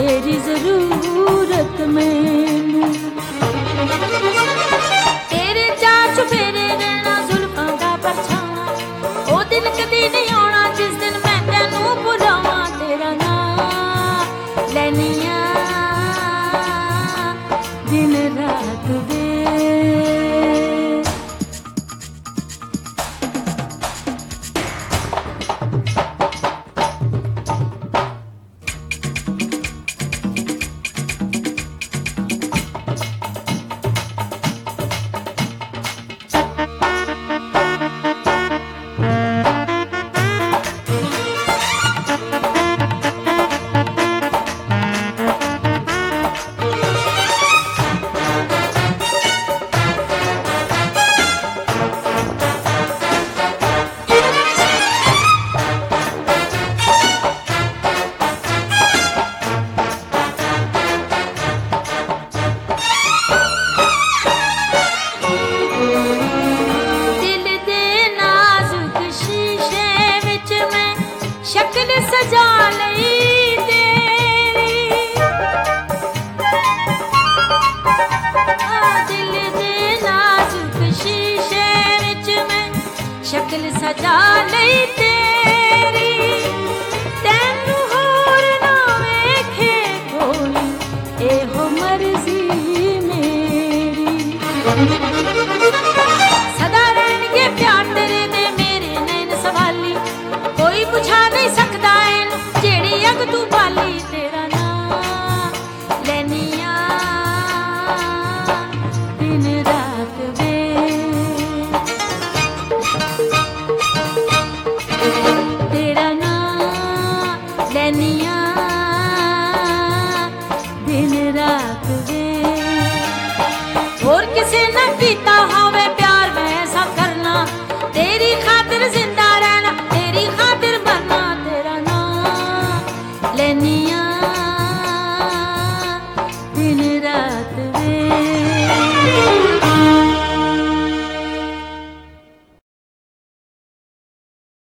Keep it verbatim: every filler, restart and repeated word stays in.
तेरी जरूरत मैनू। तेरे चार चुफेरे रहना जुल्फां दा परछावां, ओ दिन कदी नहीं आउणा जिस दिन मैं तैनू भुलावां। तेरा नाम लैनियां दिन रात वे। सजा लई तेरी आ दिल दे नाजुक शीशे विच मैं शक्ल सजा लई तेरी। तैनू होर ना वेखे कोई एहो मर्जी मेरी। सदा रहणगे प्यार तेरे दे मेरे नैन सवाली, कोई बुझा नहीं सकदा इनू जेड़ी अग तू बाली। तेरा नाम लैनियां दिन रात वे। तेरा नाम लैनियां दिन रात वे। होर किसे ना कीता होवे प्यार मैं ऐसा करना, तेरी खातिर जिंदा रहना तेरी खातिर मरना। तेरा नाम लैनियां दिन